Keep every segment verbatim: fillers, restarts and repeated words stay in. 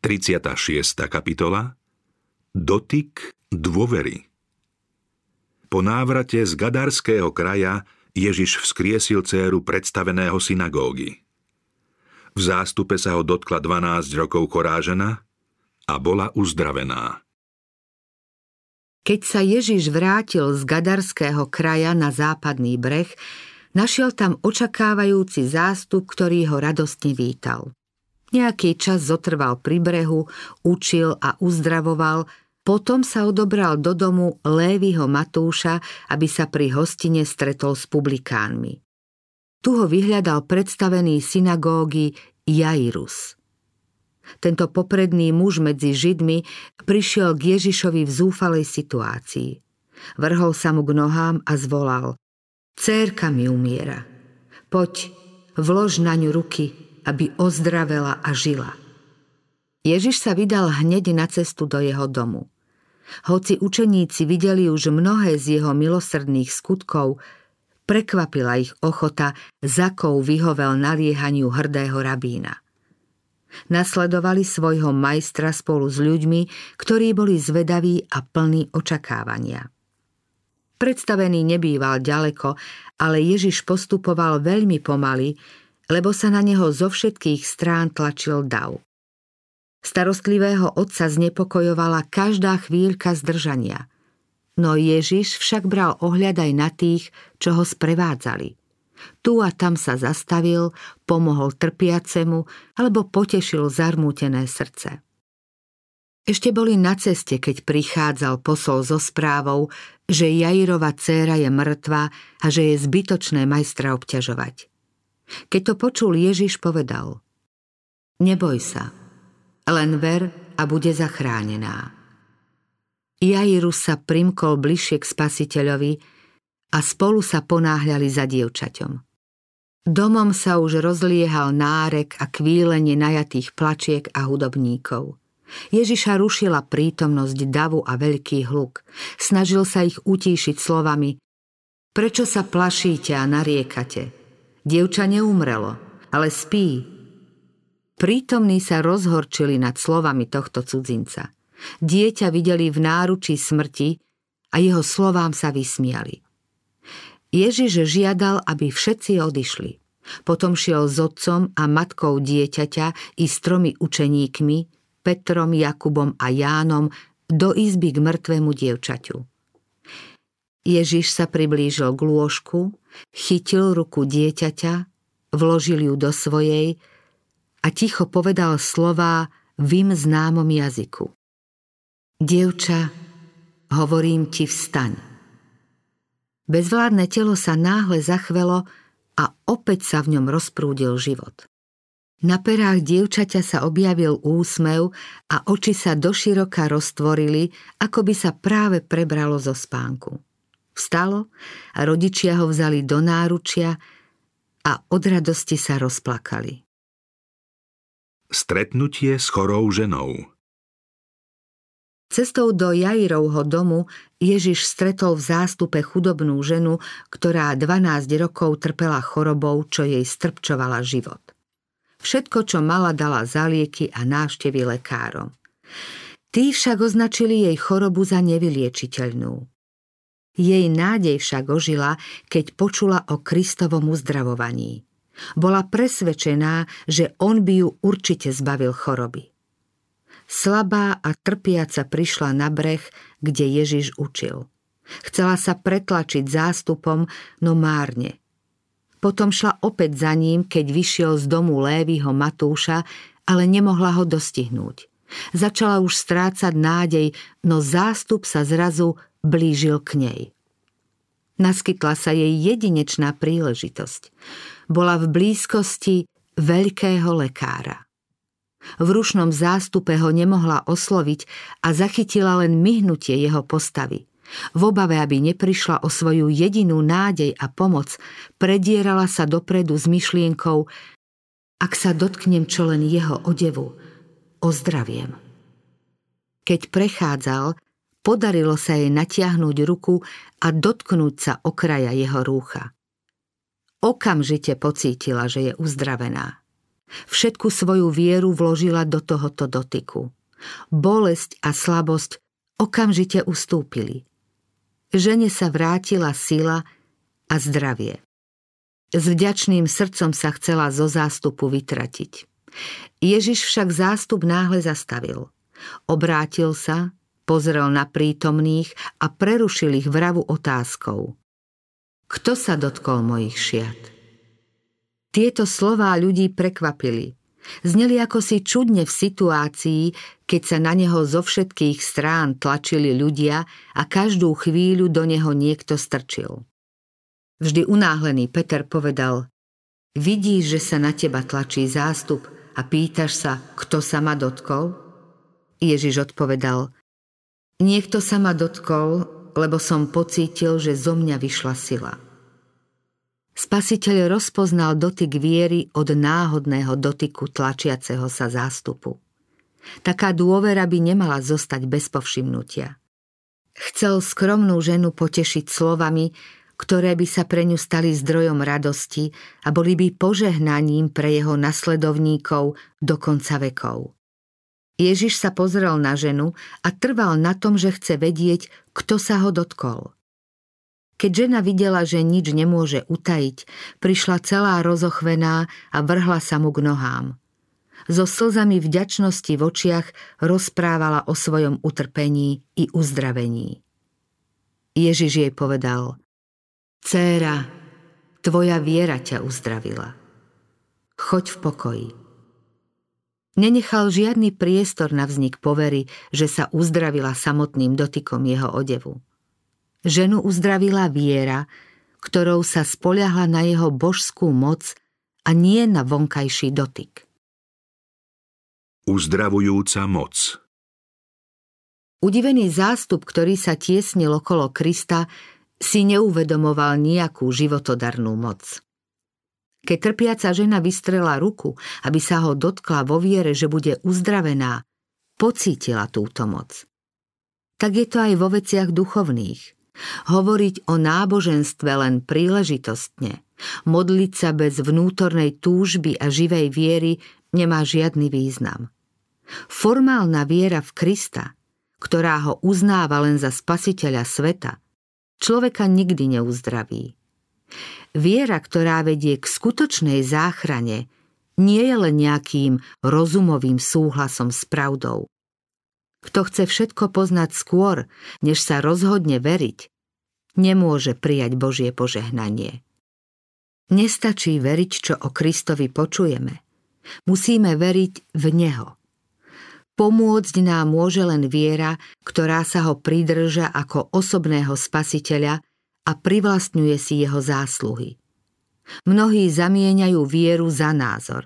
tridsiata šiesta kapitola. Dotyk dôvery. Po návrate z Gadarského kraja Ježiš vzkriesil dcéru predstaveného synagógy. V zástupe sa ho dotkla dvanásť rokov chorá žena a bola uzdravená. Keď sa Ježiš vrátil z Gadarského kraja na západný breh, našiel tam očakávajúci zástup, ktorý ho radostne vítal. Nejaký čas zotrval pri brehu, učil a uzdravoval, potom sa odobral do domu Léviho Matúša, aby sa pri hostine stretol s publikánmi. Tu ho vyhľadal predstavený synagógy Jairus. Tento popredný muž medzi Židmi prišiel k Ježišovi v zúfalej situácii. Vrhol sa mu k nohám a zvolal: Dcérka mi umiera. Poď, vlož na ňu ruky, aby ozdravela a žila. Ježiš sa vydal hneď na cestu do jeho domu. Hoci učeníci videli už mnohé z jeho milosrdných skutkov, prekvapila ich ochota, za akou vyhovel naliehaniu hrdého rabína. Nasledovali svojho majstra spolu s ľuďmi, ktorí boli zvedaví a plní očakávania. Predstavený nebýval ďaleko, ale Ježiš postupoval veľmi pomaly, lebo sa na neho zo všetkých strán tlačil dav. Starostlivého otca znepokojovala každá chvíľka zdržania. No Ježiš však bral ohľad aj na tých, čo ho sprevádzali. Tu a tam sa zastavil, pomohol trpiacemu alebo potešil zarmútené srdce. Ešte boli na ceste, keď prichádzal posol so správou, že Jairova dcéra je mŕtva a že je zbytočné majstra obťažovať. Keď to počul Ježiš, povedal: Neboj sa, len ver a bude zachránená. Jairus sa primkol bližšie k Spasiteľovi a spolu sa ponáhľali za dievčaťom. Domom sa už rozliehal nárek a kvílenie najatých plačiek a hudobníkov. Ježiša rušila prítomnosť davu a veľký hluk. Snažil sa ich utíšiť slovami: Prečo sa plašíte a nariekate? Dievča neumrelo, ale spí. Prítomní sa rozhorčili nad slovami tohto cudzinca. Dieťa videli v náručí smrti a jeho slovám sa vysmiali. Ježiš žiadal, aby všetci odišli. Potom šiel s otcom a matkou dieťaťa i s tromi učeníkmi, Petrom, Jakubom a Jánom, do izby k mŕtvemu dievčaťu. Ježiš sa priblížil k lôžku, chytil ruku dieťaťa, vložil ju do svojej a ticho povedal slová v im známom jazyku: Dievča, hovorím ti, vstaň. Bezvládne telo sa náhle zachvelo a opäť sa v ňom rozprúdil život. Na perách dievčaťa sa objavil úsmev a oči sa doširoka roztvorili, ako by sa práve prebralo zo spánku. Vstalo a rodičia ho vzali do náručia a od radosti sa rozplakali. Stretnutie s chorou ženou. Cestou do Jairovho domu Ježiš stretol v zástupe chudobnú ženu, ktorá dvanásť rokov trpela chorobou, čo jej strpčovala život. Všetko, čo mala, dala za lieky a návštevy lekárom. Tí však označili jej chorobu za nevyliečiteľnú. Jej nádej však ožila, keď počula o Kristovom uzdravovaní. Bola presvedčená, že on by ju určite zbavil choroby. Slabá a trpiaca prišla na breh, kde Ježiš učil. Chcela sa pretlačiť zástupom, no márne. Potom šla opäť za ním, keď vyšiel z domu Léviho Matúša, ale nemohla ho dostihnúť. Začala už strácať nádej, no zástup sa zrazu blížil k nej. Naskytla sa jej jedinečná príležitosť. Bola v blízkosti veľkého lekára. V rušnom zástupe ho nemohla osloviť a zachytila len myhnutie jeho postavy. V obave, aby neprišla o svoju jedinú nádej a pomoc, predierala sa dopredu s myšlienkou: ak sa dotknem čo len jeho odevu, ozdraviem. Keď prechádzal, podarilo sa jej natiahnuť ruku a dotknúť sa okraja jeho rúcha. Okamžite pocítila, že je uzdravená. Všetku svoju vieru vložila do tohoto dotyku. Bolesť a slabosť okamžite ustúpili. Žene sa vrátila sila a zdravie. S vďačným srdcom sa chcela zo zástupu vytratiť. Ježiš však zástup náhle zastavil. Obrátil sa, pozrel na prítomných a prerušil ich vravu otázkou. Kto sa dotkol mojich šiat? Tieto slová ľudí prekvapili. Zneli ako si čudne v situácii, keď sa na neho zo všetkých strán tlačili ľudia a každú chvíľu do neho niekto strčil. Vždy unáhlený Peter povedal: Vidíš, že sa na teba tlačí zástup a pýtaš sa, kto sa ma dotkol? Ježiš odpovedal: Niekto sa ma dotkol, lebo som pocítil, že zo mňa vyšla sila. Spasiteľ rozpoznal dotyk viery od náhodného dotyku tlačiaceho sa zástupu. Taká dôvera by nemala zostať bez povšimnutia. Chcel skromnú ženu potešiť slovami, ktoré by sa pre ňu stali zdrojom radosti a boli by požehnaním pre jeho nasledovníkov do konca vekov. Ježiš sa pozrel na ženu a trval na tom, že chce vedieť, kto sa ho dotkol. Keď žena videla, že nič nemôže utajiť, prišla celá rozochvená a vrhla sa mu k nohám. So slzami vďačnosti v očiach rozprávala o svojom utrpení i uzdravení. Ježiš jej povedal: Dcéra, tvoja viera ťa uzdravila. Choď v pokoji. Nenechal žiadny priestor na vznik povery, že sa uzdravila samotným dotykom jeho odevu. Ženu uzdravila viera, ktorou sa spoľahla na jeho božskú moc a nie na vonkajší dotyk. Uzdravujúca moc. Udivený zástup, ktorý sa tiesnil okolo Krista, si neuvedomoval nejakú životodarnú moc. Keď trpiaca žena vystrela ruku, aby sa ho dotkla vo viere, že bude uzdravená, pocítila túto moc. Tak je to aj vo veciach duchovných. Hovoriť o náboženstve len príležitostne, modliť sa bez vnútornej túžby a živej viery nemá žiadny význam. Formálna viera v Krista, ktorá ho uznáva len za spasiteľa sveta, človeka nikdy neuzdraví. Viera, ktorá vedie k skutočnej záchrane, nie je len nejakým rozumovým súhlasom s pravdou. Kto chce všetko poznať skôr, než sa rozhodne veriť, nemôže prijať Božie požehnanie. Nestačí veriť, čo o Kristovi počujeme. Musíme veriť v Neho. Pomôcť nám môže len viera, ktorá sa ho pridrža ako osobného spasiteľa a privlastňuje si jeho zásluhy. Mnohí zamieňajú vieru za názor.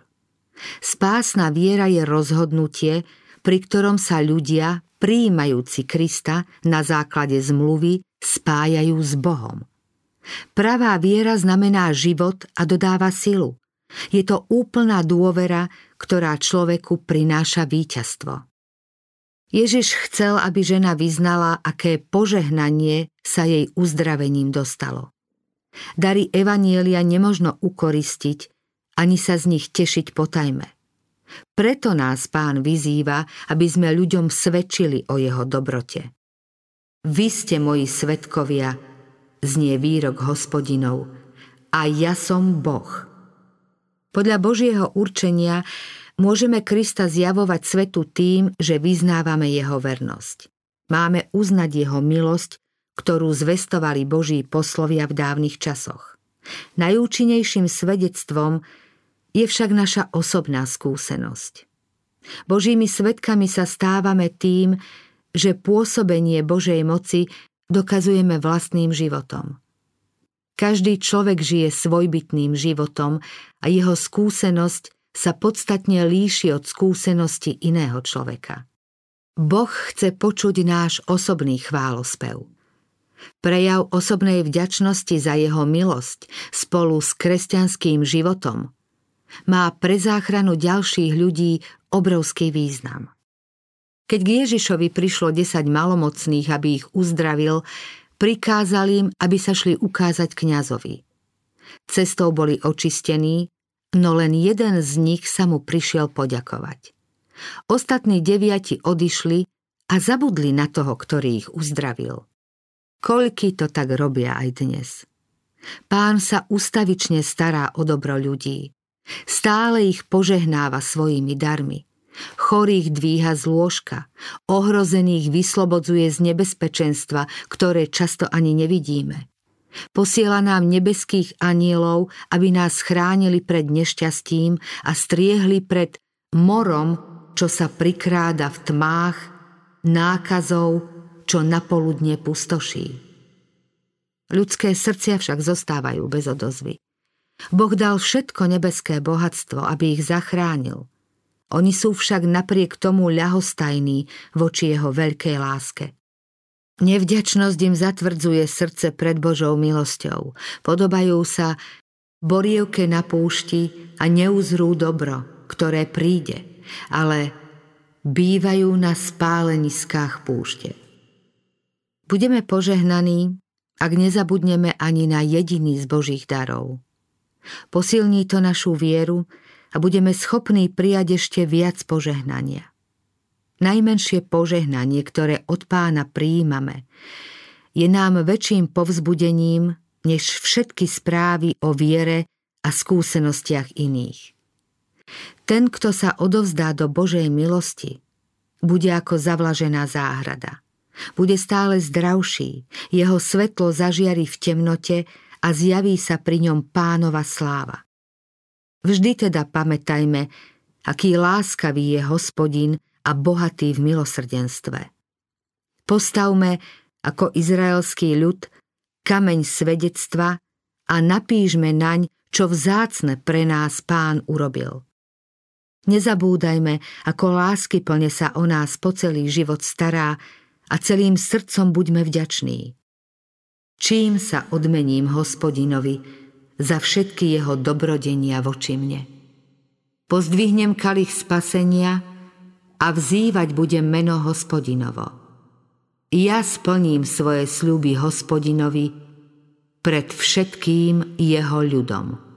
Spásna viera je rozhodnutie, pri ktorom sa ľudia, prijímajúci Krista na základe zmluvy, spájajú s Bohom. Pravá viera znamená život a dodáva silu. Je to úplná dôvera, ktorá človeku prináša víťazstvo. Ježiš chcel, aby žena vyznala, aké požehnanie sa jej uzdravením dostalo. Dary evanjelia nemožno ukoristiť, ani sa z nich tešiť potajme. Preto nás Pán vyzýva, aby sme ľuďom svedčili o jeho dobrote. Vy ste moji svedkovia, znie výrok Hospodinov, a ja som Boh. Podľa Božieho určenia môžeme Krista zjavovať svetu tým, že vyznávame jeho vernosť. Máme uznať jeho milosť, ktorú zvestovali Boží poslovia v dávnych časoch. Najúčinnejším svedectvom je však naša osobná skúsenosť. Božími svedkami sa stávame tým, že pôsobenie Božej moci dokazujeme vlastným životom. Každý človek žije svojbytným životom a jeho skúsenosť sa podstatne líši od skúsenosti iného človeka. Boh chce počuť náš osobný chválospev. Prejav osobnej vďačnosti za jeho milosť spolu s kresťanským životom má pre záchranu ďalších ľudí obrovský význam. Keď k Ježišovi prišlo desať malomocných, aby ich uzdravil, prikázal im, aby sa šli ukázať kňazovi. Cestou boli očistení no len jeden z nich sa mu prišiel poďakovať. Ostatní deviati odišli a zabudli na toho, ktorý ich uzdravil. Koľky to tak robia aj dnes. Pán sa ustavične stará o dobro ľudí. Stále ich požehnáva svojimi darmi. Chorých dvíha z lôžka, ohrozených vyslobodzuje z nebezpečenstva, ktoré často ani nevidíme. Posiela nám nebeských anielov, aby nás chránili pred nešťastím a striehli pred morom, čo sa prikráda v tmách, nákazou, čo napoludne pustoší. Ľudské srdcia však zostávajú bez odozvy. Boh dal všetko nebeské bohatstvo, aby ich zachránil. Oni sú však napriek tomu ľahostajní voči jeho veľkej láske. Nevďačnosť im zatvrdzuje srdce pred Božou milosťou. Podobajú sa borievke na púšti a neuzrú dobro, ktoré príde, ale bývajú na spáleniskách púšte. Budeme požehnaní, ak nezabudneme ani na jediný z Božích darov. Posilní to našu vieru a budeme schopní prijať ešte viac požehnania. Najmenšie požehnanie, ktoré od Pána prijímame, je nám väčším povzbudením než všetky správy o viere a skúsenostiach iných. Ten, kto sa odovzdá do Božej milosti, bude ako zavlažená záhrada. Bude stále zdravší, jeho svetlo zažiari v temnote a zjaví sa pri ňom Pánova sláva. Vždy teda pamätajme, aký láskavý je Hospodin a bohatý v milosrdenstve. Postavme ako izraelský ľud kameň svedectva a napíšme naň, čo vzácne pre nás Pán urobil. Nezabúdajme, ako láskyplne sa o nás po celý život stará a celým srdcom buďme vďační. Čím sa odmením Hospodinovi za všetky jeho dobrodenia voči mne? Pozdvihnem kalich spasenia a vzývať budem meno Hospodinovo. Ja splním svoje sľuby Hospodinovi pred všetkým jeho ľudom.